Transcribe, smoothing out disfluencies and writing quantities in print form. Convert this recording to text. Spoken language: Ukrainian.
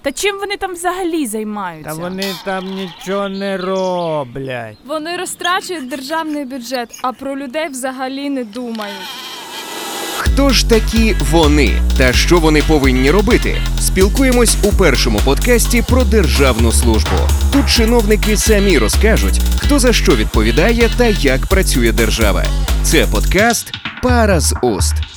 Та чим вони там взагалі займаються? Та вони там нічого не роблять. Вони розтрачують державний бюджет, а про людей взагалі не думають. Хто ж такі вони та що вони повинні робити? Спілкуємось у першому подкасті про державну службу. Тут чиновники самі розкажуть, хто за що відповідає та як працює держава. Це подкаст «Пара з уст».